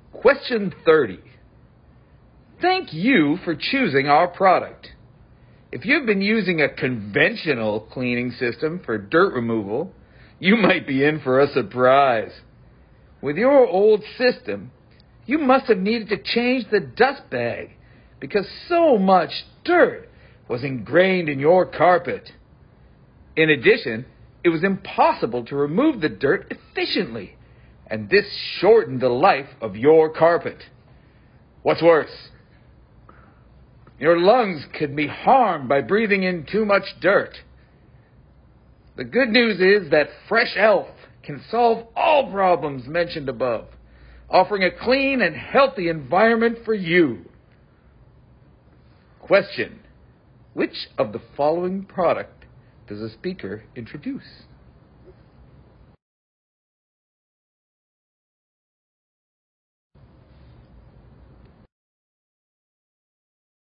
Question 30. Thank you for choosing our product. If you've been using a conventional cleaning system for dirt removal, you might be in for a surprise. With your old system, you must have needed to change the dust bag because so much dirt was ingrained in your carpet. In addition, it was impossible to remove the dirt efficiently, and this shortened the life of your carpet. What's worse, your lungs could be harmed by breathing in too much dirt. The good news is that Fresh Elf can solve all problems mentioned above, offering a clean and healthy environment for you. Question: which of the following product does the speaker introduce?